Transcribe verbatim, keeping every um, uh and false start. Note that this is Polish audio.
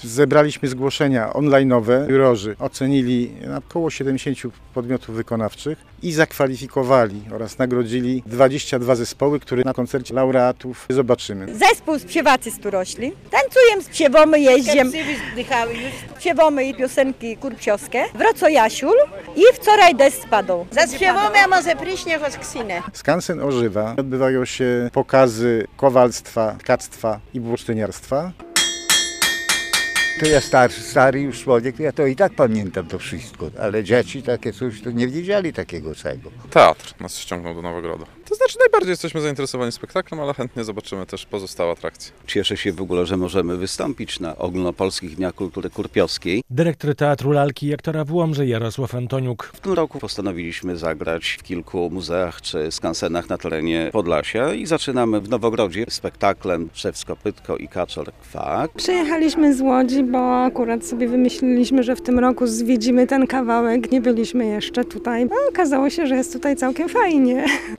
Zebraliśmy zgłoszenia online'owe. Jurorzy ocenili około siedemdziesiąt podmiotów wykonawczych i zakwalifikowali oraz nagrodzili dwadzieścia dwa zespoły, które na koncercie laureatów zobaczymy. Zespół śpiewacy z Turośli. Tańcujem, śpiewamy, jeździem. Śpiewamy piosenki kurpsiowskie. Wroco Jasiul i wczoraj deszcz spadł. Zaśpiewamy, a może pryśnie choć ksinę. Skansen ożywa. Odbywają się pokazy kowalstwa, tkactwa i bursztyniarstwa. To ja starszy, stary już człowiek, ja to i tak pamiętam to wszystko, ale dzieci takie coś to nie wiedzieli takiego czego. Teatr nas ściągnął do Nowogrodu. To znaczy najbardziej jesteśmy zainteresowani spektaklem, ale chętnie zobaczymy też pozostałe atrakcje. Cieszę się w ogóle, że możemy wystąpić na Ogólnopolskich Dniach Kultury Kurpiowskiej. Dyrektor Teatru Lalki i aktora w Łomży Jarosław Antoniuk. W tym roku postanowiliśmy zagrać w kilku muzeach czy skansenach na terenie Podlasia i zaczynamy w Nowogrodzie spektaklem Szewsko-Pytko i Kaczor-Kwak. Przyjechaliśmy z Łodzi, bo akurat sobie wymyśliliśmy, że w tym roku zwiedzimy ten kawałek. Nie byliśmy jeszcze tutaj. No, okazało się, że jest tutaj całkiem fajnie.